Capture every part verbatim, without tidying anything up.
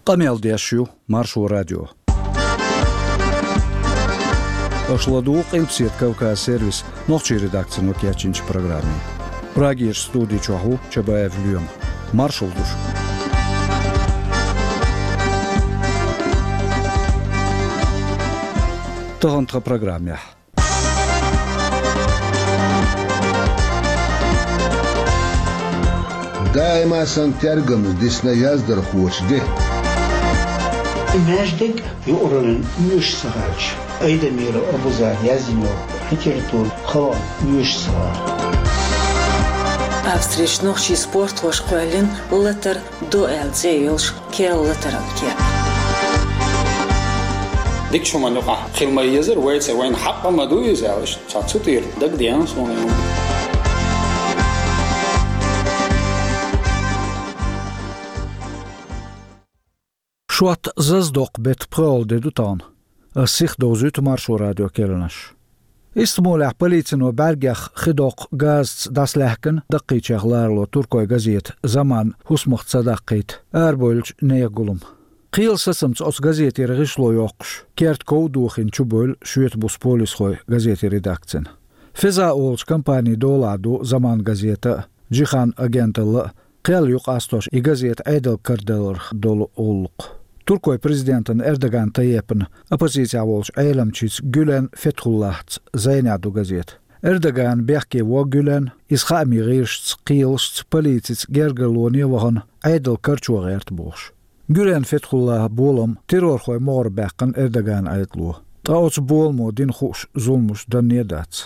Qamel diyashyu Marşu Radyo. Oşladuq ilpsiet Kavkaz servis noqçi redaktsiyonu kiyachinchi programmi. Pragir studi çoğu Çabayev Lüyum. Marşuldur. Tohontra programya. Daima santergamiz disne yazdır hoçdi. Imajdik yo'ralin yush saharch. Aydamir Abuzar yazino. Hikirtul xawa yush sahar. Австриш ночи спорт ваш квалин латер дуэл зейлш кел латералке. ديك شو ما نقع خيل ما يزر ويتس وين حق ما دو يزالش تصطير دك ديان صون يوم شوات ززدق بيت برول دي دوتان السيخ دوزيت مارشو راديو كيلنش استمولع بوليتسنو برگخ خدوق غاز داس لحكن دقيت يغلارلو تركوي غزيت زمان حسمخت صدقيت اربولج نيغولم قيل سسمت أس غازيتي رغشلو يوقش كيرت كودوخين چوبول شويت بوس بوليس خوي غازيتي ريداكتسن فيزا أولش كمباني دولادو زمان غازيتا جيخان أجنتل قيل يوق أستوش إي غازيت عيدل كردلر دولو أولق تركوي بريزيدنتن إردغان تايبن أبوزيتيا أولش عيلمچيس غولن فتحوللاهت زينادو غازيت إردغان بيحكي و غولن إسخامي غيرشت قيلشت بوليتيس غيرغلوني وهن عيدل كرچو غيرت بوش Gülen Fethullah bolum terror khoy mor baqan Erdogan aytlu. Taots bolmo din xush zulmush danedats.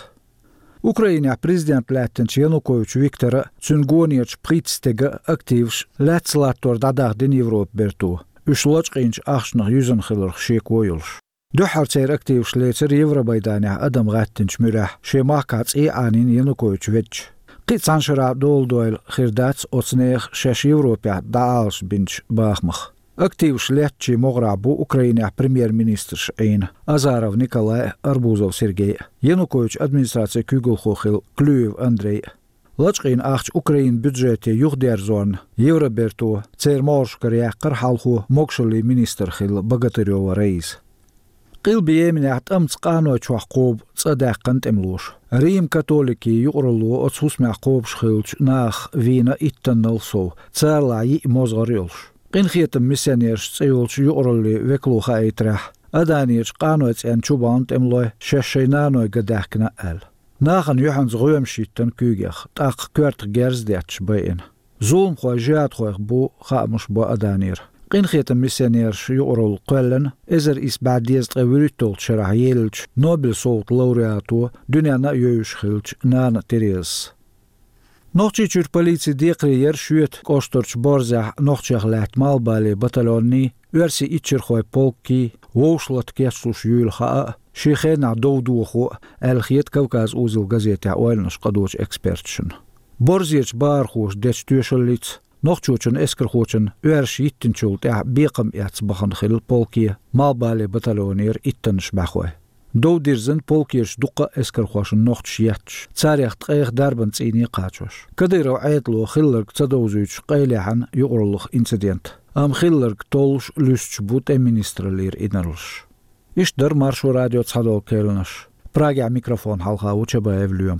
Ukraina prezident Latin Yanukovych Viktor Tsungoniech pritstegga aktivs letslator dadag din Evrop bertu. Usloch qinch achsnag yüzen khilr shekoyulsh. Duhartser aktivs letser Evropaydana adam gattinch murah shemakats e anin Yanukovych vech. Qitsan shara doldoil khirdats otsneeg shesh Evropa daals binch baachmach. Активш летчи мограбу Украина премьер-министр Шейн Азаров Николай Арбузов Сергей Янукович администрация Кюгелхохил Клюев Андрей Лачкин ахч Украин бюджете юхдерзон Евроберту Церморшкар яққар халху мокшали министр хил Богатырева Раис قيل بيمنعت أمس قانو چوحقوب صداقن تملوش ريم كاثوليكي يقرلو أتسوس معقوب شخيلش ناخ فينا إتنالسو تسارلاي موزغريلش قين خيتم ميسانيرش تسيولش يقرلي وكلوخا ايتراح أدانيش قانوات أن چوبان تملوه شاشينانو قداحكنا أل ناخن يوحنز غيوم شيتن كيوغيخ تاق كورت جيرز دياتش باين ظلم خوا جات خواه بو خامش بو أدانير قين خيتم ميسانيرش يقرل قلن إزر إس بعديز تغيرتول شرح يلش نوبل صوت لورياتو دنيانا يوش خيلش نانا تريز نوخچی چور پلیسی دیقریر شویت کوشترچ برزه نوخچیخ لات مالبالی بطلونی ورسی ایچر خوی پولکی ووشلت کیسوش یول خا شیخنا دودو خو الخیت کوکاز اوزل گازیت اوالنش قدوش اکسپرتشن برزیچ بار خوش دچتوشلیت نوخچوچن اسکر خوچن ورسی ایتنچول تا بیقم یاتس بخن خیل پولکی مالبالی بطلونیر ایتنش بخوی دو دیرزن پولکیش دقه اسکر خوشن نوخت شیاتش تاریخ تقیق دربن تینی قاچوش کدیرو عیدلو خیلرگ تدوزویچ قیلیحن یقرلخ انسیدنت ام خیلرگ تولش لوسچ بوت امینسترلیر اینرلش ایش در مارشو رادیو تصدول کیلنش پراگع میکروفون حلقه و چبایف لیوم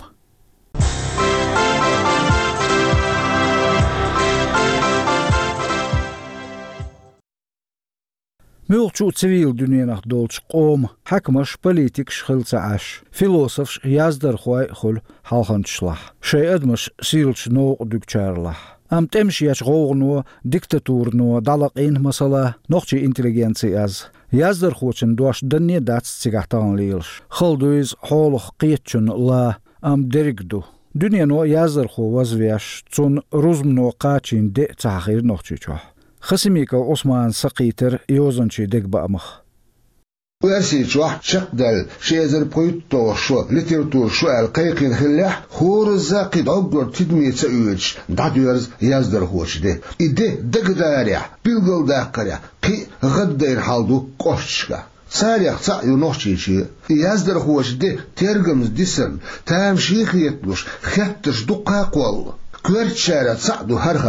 ميوغشو تسويل دنيا دولش قوم حكمش بوليتيكش خلص عاش فيلوسوفش يازدر خواي خل حالخنشلح شي ادمش سيلش نو دكتشارلح ام تمشيش غوغنو ديكتاتورنو دالقين مسألة نوخشي انتليجنسي از يازدر خوچن دوش دنيا داتس تيغتان ليلش خلدويز حولخ قيتشن لا ام دريكدو دنيا نو يازدر خو وزويش تون روزمنو قاچين دي تحقير نوخشي چوح خسميك عثمان سقيتر يوزنشي دق بأمخ وأسي شوح شقدل شيزر بويتو شو لترتور شو القيقين خلاح خورزا قد عبر تدمي تسأيوش دادويرز يازدر خوش ده إده دق داريح بيلغل داقريح قي غدير حالدو قوششكا ساريخ سعيو نوشيشي يازدر خوش ده ترغمز ديسن تام شيخ يتلوش خطش دقا قوال كورت شارع سعدو هر خاطر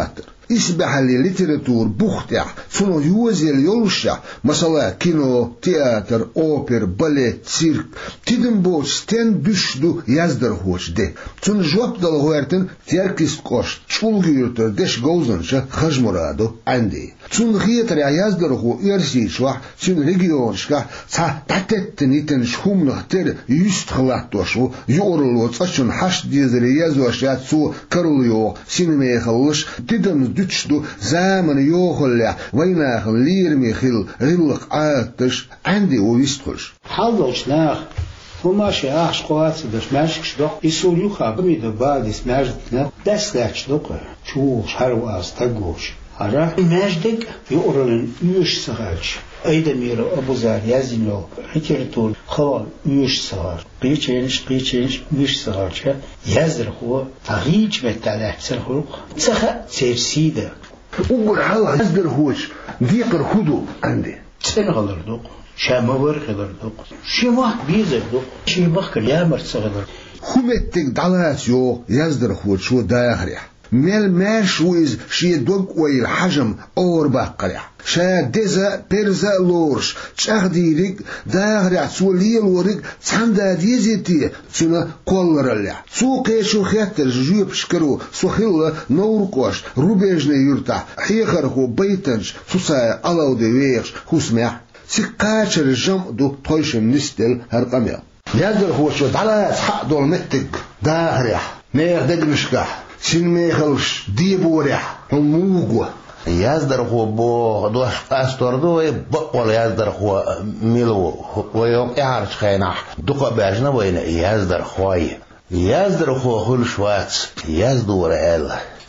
اسبح لي ليتراتور بوختع سنو يوزيل يولشع مثلا كينو تياتر اوبر باليت سيرك تدنبو ستين دشدو يزدر هوش ده سن جواب دل هويرتن تيركيس قوش تشولغيرتر دش غوزنش خجمرادو عندي سن خيتر يزدر هو يرسي شوح سن ريجيونشكا تا تاتتنيتن شوم نختر يستخلاتوشو يورلو تشن حش ديزري يزوشات سو كاروليو سينمي خلش تدن دتشدو زمن يوخلع ويناخ ليرمي خيل غلق عاتش عندي ويستخش حاولش ناخ وماشي اخش قوات دش ماشكش دوق يسوليو خابمي دباد اسماجتنا دسلاش دوق شوش هرو استغوش هرا ماجدك يورلن يوش سغالش ايدا ميرو ابو زار يازيلو حكيرتول خوال يوش سغار قيچينش قيچينش يوش سغارش يازر هو تغيج متالح سرخلق تخا سيرسيده وقول حالا يزدر هوش ديقر خدو عندي تنغلر دوق شامور غلر دوق شما بيزر دوق شما كلامر صغلر خمتك دعلات يو يزدر هوش شو داخريح مل ماش ويز شي دوق ويل حجم اور باقريح شا دزا بيرزا لورش تشاخديريك داخريح سوليل وريك تساندا ديزيتي سنة قولراليح سو قيشو خياتر جويب شكرو سو خيلا نورقوش روبيجنا يرتع حيخرخو بيتنش سوسايا الاو دي ويخش خسمح سيقاشر الجم دو طويشم نستل هرقميا يادر هو شو دعلا حق دول متك داخريح ميخ دقنشكح سين ميخلش ديبوريح وموغو يازدر هو بو دوش استوردو بقول يازدر هو ميلو ويوم يعرج خيناح دقا باجنا وين يازدر خوي يازدر هو هول شوات يازدور ال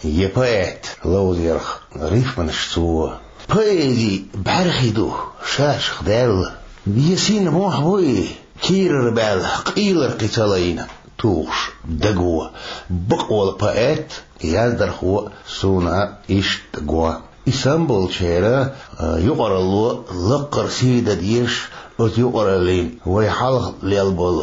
يبيت لوزيرخ ريف من الشتو بيدي بعرخيدو شاش خدال بيسين موح بوي كير ربال قيلر قتالين توش دقوة بقول بيت يازدر هو سونا إيش تقوى إسامبول شيرا يقرأ له لقر سيدة ديش وت يقرأ لين ويحلق للبول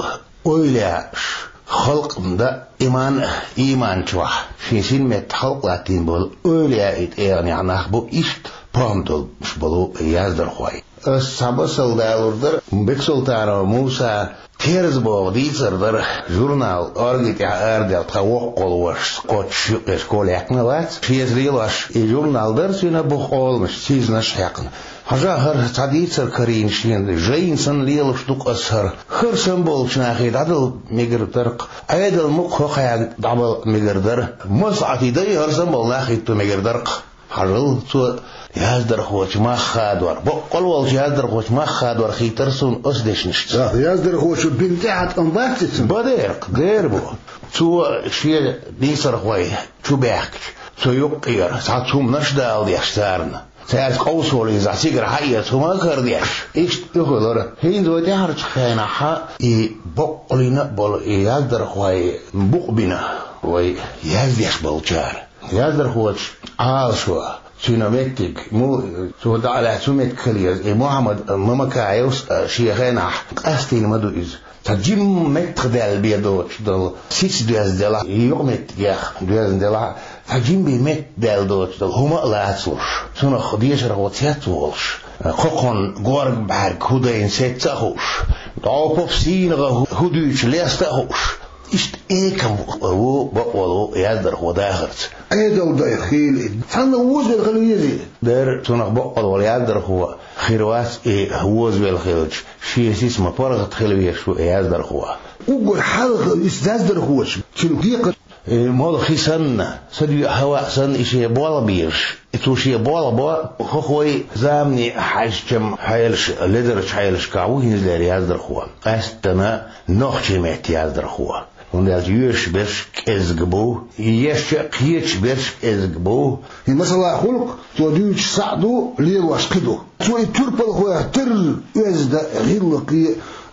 ويلاش خلق مدا إيمان إيمان شوح شيسين مت خلق لاتين بول ويلا إتيرني عناه بو إيش بامدل مش بلو يازدر خوي السبب سلدالوردر بكسلتان موسى تيرز بو ديزر در جورنال أرجيت يا أرجع تقوق قلوش قطش إسكول يكنلات شيء ريلاش الجورنال در سينا بخول مش سيزنا شيكن هجا هر تعديتر كرين شين جينسن ليل شدوق أسهر خر سنبول شناخي دادل ميجر درق أيدل مخ خيان دبل ميجر در مسعتي دي هر سنبول ناخي تو ميجر درق هرل تو يازدر خوش ما خادور بقول والله يازدر خوش ما خادور خيترسون أسدش نشت يازدر خوش بنتعت أنباتت بديرق دير بو تو شيء بيصر خوي شو بيحكي تو يقير ساعتهم نشدال ديشتارنا ساعت قوسولي زعسيقر حيات وما كرديش إيش يقولر هين دو تهرج خينا حا إي بقولي نقبل يازدر خوي بقبنا وي يازديش بالجار يازدر خوش عالشوا سينامتك مو سو على سمت كليز محمد ماما كايوس شيخنا أستين مدو إز تجيم متخدل بيدو دل سيس دياز دلا يومت يخ دياز دلا تجيم بمت دل دو دل هما لا تسوش سنا خديش روتيات وولش خقن غورج بعد كودين ستهوش دعوب سينغ هدوش ليستهوش إشت إيكم هو بقولو يقدر هو داخرت أيدو ده خيل فانا ووز بالخلوية در تنق بقولو يقدر هو خيروات إيه هوز بالخلوج شيء اسمه فرغت خلوية شو يقدر هو وقول حلقة يستدر هو شنو دقيقة مال خيسن سدي هواء سن إشي بالا بيرش إتوشي بالا با خوي زامني حاجم حيلش لدرش حيلش كاوه نزل يقدر هو أستنا نخشي مت يقدر هو وندال يوش برش إزجبو يش قيش برش إزجبو مثلا خلق توديش سعدو ليه واسقدو سوي تربل هو تر يزد غلقي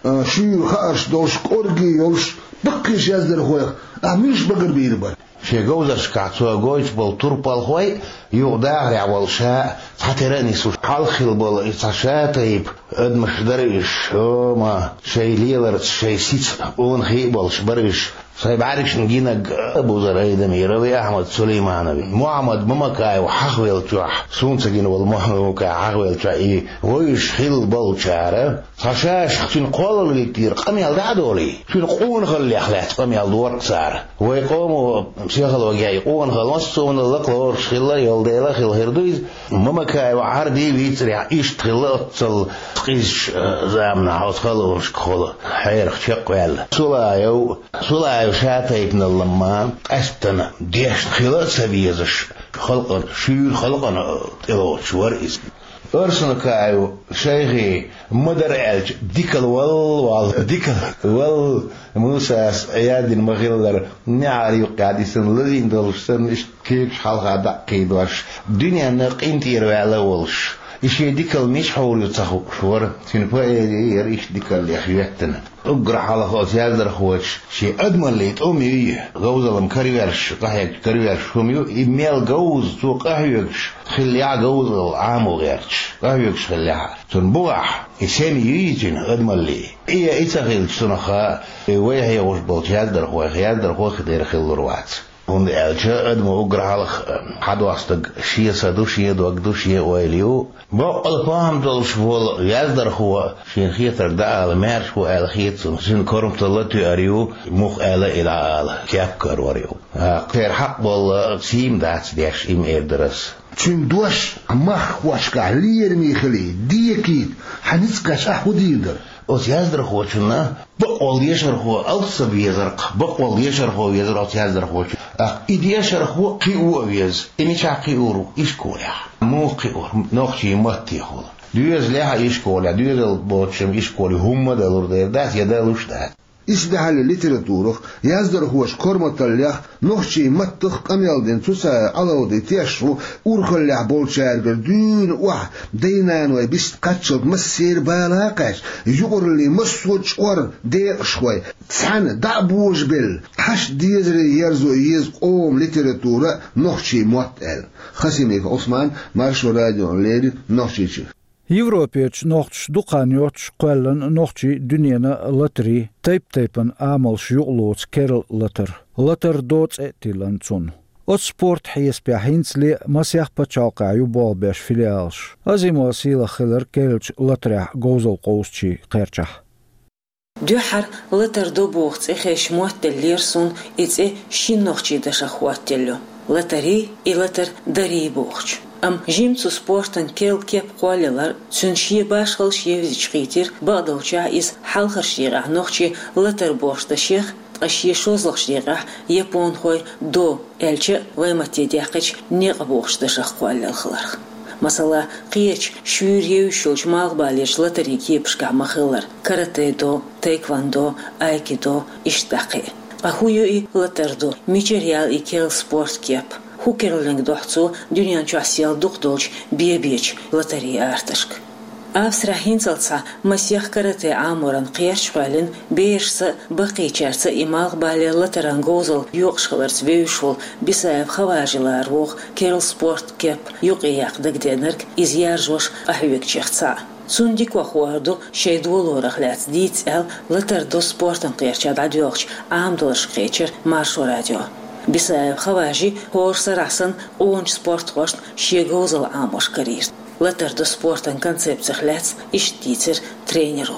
شير خارش دوش قرقي يوش بقيش يزدر هو أميش بقر بيربر شيء جوزرش كعتوا جويش بال تربل هوي يودع يعول شاء حتراني سوش حالخيل بال إتشاء طيب أدمش دريش ما شيء ليلرت شيء سيت أون خيبالش بريش صاحب عارش نجينا أبو زرعي ميروي أحمد سليمانوي محمد ممكاي وحقويل تروح سون سجين والمحمد ممكاي حقويل تروح إيه ويش خيل بالشارع خشاش شين قول اللي كتير قام يلدع دولي شين قون خلي أخلاق قام يلدور صار ويقوموا مسيخل وجاي قون خل مصون اللقلور خلا يلديلا خل هردويز ممكاي وعردي بيتريع إيش خلا تصل قيش زامنا عاوز خلوش خلا حير شق ولا سلايو سلايو شاتيتنا لما أستنا ديش خلا سبيزش خلقا شير خلقا تلو شوار اسم أرسل كايو شيخي مدر ألج ديكل وال وال ديكل وال موسى عياد المغيلر نعري قاعد يسن لذين دلشتن إيش كيف حلقة دقي دوش دنيا نقين تيروالة والش إيش ديكل مش حول يتصحو شوار سنفاي يريش ديكل يخيوتنا أقرأ على خاص يقدر خوش شيء أدمن ليت أمي جوز لهم كريورش قحيك كريورش هميو إيميل جوز تو قحيكش خليع جوز العام وغيرش قحيكش خليع تنبوح إسامي يجين أدمن لي إيه إتخيل سنخا ويهي وش بوت يقدر هو يقدر هو خدير خيل روات هم الجاء أدمو أقرأ على حد واسطة شيء سدو شيء دوقدو شيء ويليو بقى الفهم دلش فول يقدر هو شين خيتر ده على مارش هو على خيت شين كرم طلتي أريو مخ على إلى على كيف كروريو غير حق والله سيم دات ديش إم إدرس شين دوش مخ واش كعلير ميخلي ديكيد حنسكش أحوديدر أوت يزدر هو شنا بقول يشر هو ألص بيزرق بقول يشر هو يزرق أوت يزدر هو إدي يشر هو قيو ويز إني شاقيورو إيش كوريا مو قيور نوخشي ماتي هو ديوز لها إيش كوريا ديوز البوتشم إيش كوري هم دلور دير دات يدالوش دات إسدح الليتراتورة يزدر هوش كرمة الليح نوخشي متخ أميال دين تسا على ودي تيشو أورخ الليح بولشارجر دون واح دينان ويبست قاتشل مسير بالاقاش يقر اللي مسوش ور دير شوي تسعن دعبوش بل حش ديزري يرزو يز قوم ليتراتورة نوخشي موتل خسيميك عثمان مارشو راديو ليري نوخشي شف Европеч нохч дуканьоч qwellen nochchi duniyana latri tape tapen amals juqlots kerl later later dots etilanzun ot sport hiespe hinsli masjach pachauqa yubol besh filials azimo sila khiller kelch latrah gozol qowschi qerchah Дюхар латер до бухц и хешмот лирсун ице шинохчи дашахуаттеллю латари и латер дари бухч Ам жимцу спортан кел кеп қуалелар сүншие башқыл шевзич қитер бағдалча из халқар шиға нохчи латер бошта шех ашие шозлық шиға япон хой до әлчі вайматте дяқыч неға бошта шақ қуалел қылар. Масала қиеч шүйреу шылч мағбалеш латари кепшқа мақылар карате до, тейквандо, айкидо, иштақи. Ахую и латердо, мичериал и кел спорт кеп. Хукерлинг дохцу дюнян часиал духдолч биебеч лотерея арташк. Авсра хинцалца масьях карате амуран қиярчвалин бейшса бақичарца имал бале латеран гозал юқшхаларц веюшвол бисаев хаважилар вох керл спорт кеп юқияқ дагденерк изяржваш ахвекчехца. Сундик вахуарду шейдволорах ляц дицел латердо спортан қиярчад адюқч амдолш қичер маршо радио. Бисаев хаважи хорса расан онч спорт хошт шегозал амош карьер. Латердо спортан концепциях ляц иштицер тренеру.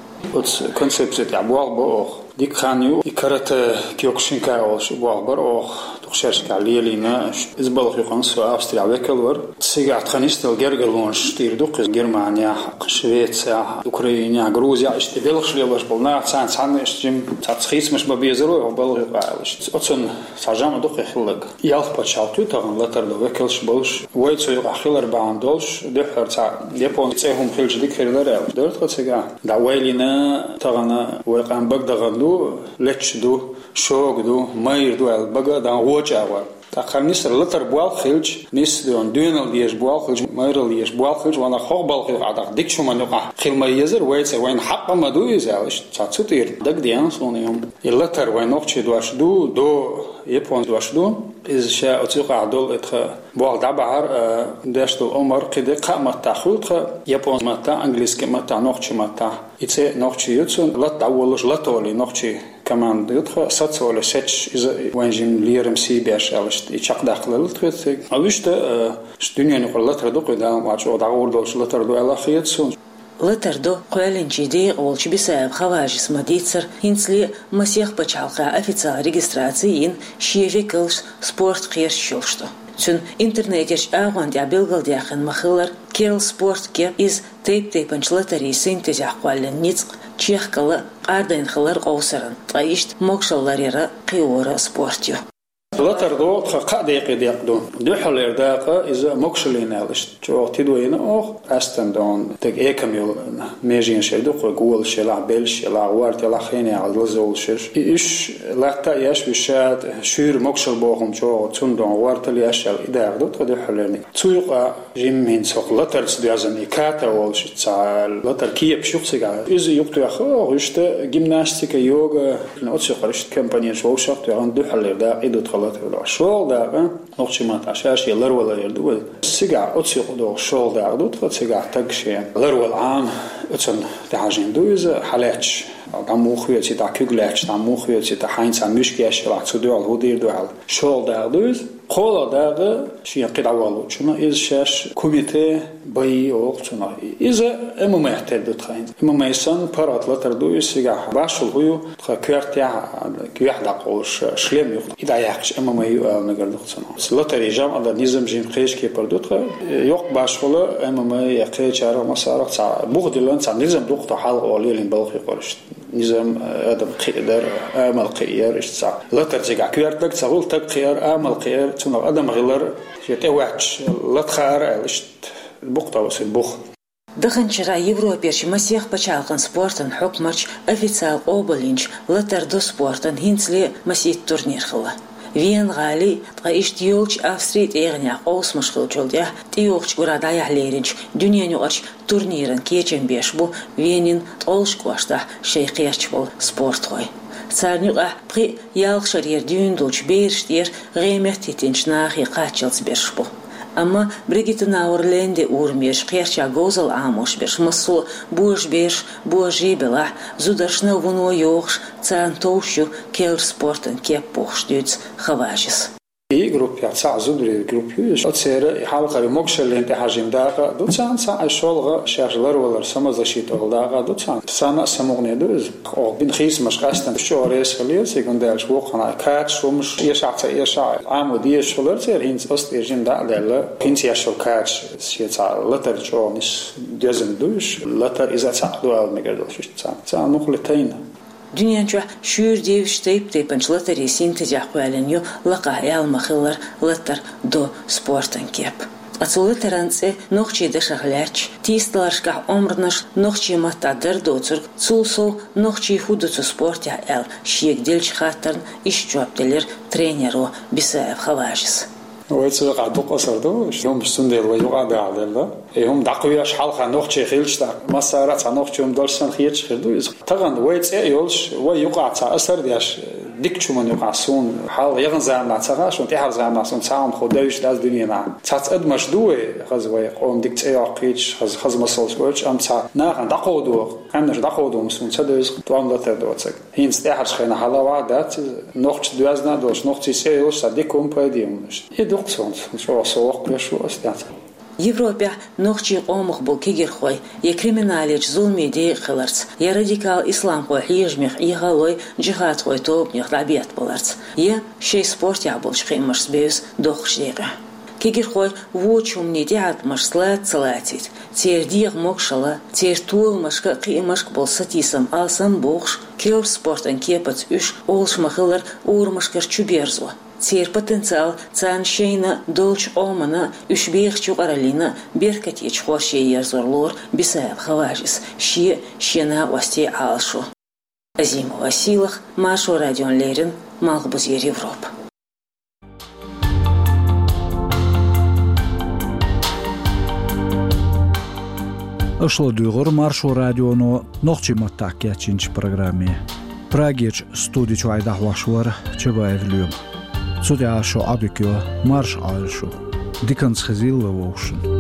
Вот концепция для буалбо дик ханю и карате киокшинка олш буалбар ох тухшершка лиелина избалх юхан су Австрия векелвер сига тханистел гергелон штирдук Германия Швеция Украина Грузия иштебелхшлебаш полна цан цан иштим цацхис меш бабезеро балх юқалш отсон сажам дук хиллаг ялх пачалту таган латардо векелш болш войцо юқахилар бандолш дехарца япон цехум хилждик херлер дөрт хоцега да вайлина тагана веқан багдаганду لتشدو شوقدو مايردو البقى دان وجاوا تخلنيس لتر بوال خلج نيس دون دونال ديش بوال خلج مايرل ديش بوال خلج وانا خوق بال خلج عدق ديك شو منوقع خلما يزر ويتس وين حق ما دو يزالش تاتسوتير دك ديان سونيوم اللتر وين نوخشي دوش دو دو يبون دوش دو إذا شاء أتوقع دول إتخا بوال دبعر داشتو عمر قد قامت تأخذ يابون متى إنجليزي متى نوخشي متى إتى نوخشي يتسون لا تقولش لا تقولي نوخشي كمان يدخل ساتس ولا ساتش إذا وين جيم ليرم سي بيش علشت يشق داخل التخيط أويش ده الدنيا نقول لا تردو قدام ما شو دعور دوش لا تردو على خيط سون لتردو قوالين جدي قولش بسبب خواجس مديتسر هنسلي مسيح بچالقا официал регистрациин شيفي كلش سبورت خير شوشتو تون интернетеш аган дя белгалдяхын махылар керл спорт кеп из тейп тейпанч лотари синтез ақвалын ниц чехкалы ардайн хылар қаусырын тайышт мокшалларера қиора спортю لتردو خا دقيقة دقيقة دو حلير دقيقة إذا مكشلين علشت جو تدوين أخ أستندون تك إيكميل ميجين شدو قول شلا بيل شلا وارد يلا خيني على الزول شش إيش لقطة ياش بشات شير مكشل بوهم جو تندون وارد اللي أشل إذا دو تدو حليرني تسوق جيمين سوق لتر تدوازن إكاتا والش تعال لتر كيب شخصية إذا يقطع خو رشت جيمناستيك يوغا نوتسوق رشت كمبانيا شو شفت عن دو حلير دا إدو تخلط شغل داغا نوتشيمات عشاش يلر ولا يردو سيجا أتسوق دو شغل داغ دو تفت سيجا تكشين لر والعام أتسن تحاجين دو إذا حالاتش دامو خويتي تا كوغلاتش دامو خويتي تا حينس عن مشكياش لا تسودو على هودير دو على شغل داغ دو قولا داغا شي قدعوالو شنو إذا شاش كوميتي باي أو شنو إذا إما ما يحتاج دو تخين إما ما يسان بارات لتر دو سيجا باشل هو تخا كيرتيا كيحدا قولش شلم يخ إذا يحكش إما ما يو نقدر نخصنا لتر يجام على نظام جين خيش كي بردوتها يق باشل إما ما يقيش على مسارات سا بودلون سا نظام دوقت حال قولي لين بلقي قرشت نظام آدم قيدر آمل قير إشتسع لتر تيجا كيرتك تقول تقير آمل قير تنو آدم غير يتوحش لتخار علشت البقطة وس البخ دخن شرا يوروبيش مسيح بچالقن سبورتن حكمش официал оболинч لتردو سبورتن هنسلي مسيح تورنير خلا وين غالي تقايشت يولش أفسريت إغنيا قوس مشغل جلديا تيوغش قرادا يحليرنش دنيا نوغش تورنيرن كيچن بيشبو وينين تقولش قواشتا شيقيرش بول سبورت خوي سارنيقا بقي يالغ شرير ديون دولش بيرشتير غيمير تيتنش ناخي قاتشلز بيرشبو أما بريجيت ناورلندي أورميش قيرشا غوزل آموش بيش مسو بوش بيش بوجي بلاح زودرشنا ونو يوغش تسان توشو كير سبورتن كيب بوخش ديوز خواجس إيه جروب يا تسع زودري جروب يوش أتصير حلقة بمكشر اللي انت حاجم داقة دو تسان تسع الشغل شارجلر ولا سمز شيت أول داقة دو تسان تسان سموغني دوز أو بين خيس مش قاستن شو رئيس خليه سيكون شوق أنا كات شو مش يشع يشع عام ودي شغلر تير هينز أست يجين دا لا هينز يشوا كات شيء تسع لتر شو مش جزم دوش لتر إذا تسع دوال مقدرش تسع تسع نقلتين دنيانچو شور ديوش تيب تيبنش لتر يسين تجاقوالنيو لقا يال مخلر لتر دو سبورتن كيب أتصول ترانسي نوخشي دشغلاتش تيستلارشكا عمرنش نوخشي متادر دوتر تسولسو نوخشي هودوتو سبورتيا ال شيك ديلش خاطرن إش جواب دلير ترينيرو بسبب خواجس ويتسوق قعدوا قصر دوش يوم السندير ويوقع على الله يوم دقيقة حلقة نوخشي خيلش دا مسارات نوخشي يوم دولسن خيلش خيلدو طبعا ويتس يولش ويوقع أثر دياش ديك من يوقع سون حال يغن زعما تساغاش وانت حال زعما سون سام خدايش داز دنيا نا تات اد مشدوه خزوي قوم ديك تياقيش خز خز مسلش وش ام تا نا دقودو كانش دقودو مسون تدوز توام لا تدوتك هين ستاحش خينا حلا وعدات نوخش دوازنا دوش نوخشي سيوش ديكوم باديم يدوقسون شو سوق شو استات Европе нохчи омх бул кигерхой я криминалич зулмеди хыларц я радикал ислам хой хижмих и галой джихад хой топних лабият боларц я шей спорт я бол шхимаш сбеюс дохшега кигерхой вочум не диат маш слат салатит тердиг мокшала тертул машка қимашк болса тисам алсам бохш кер спортан кепац үш олшмахылар урмашкар чуберзо Цер потенциал цан шейна долч омана ушбех чугаралина беркатич хоши ерзорлор бисаев хаважис ши шена васти алшу Азим Василах Машу Радион Лерин Малбузер Европа Ошло дюгор Маршу Радионо нохчи маттакя чинч программе Прагич студич вайдахвашвар чебаевлюм Судя шо абикё марш алшу Диканс хазил вовшин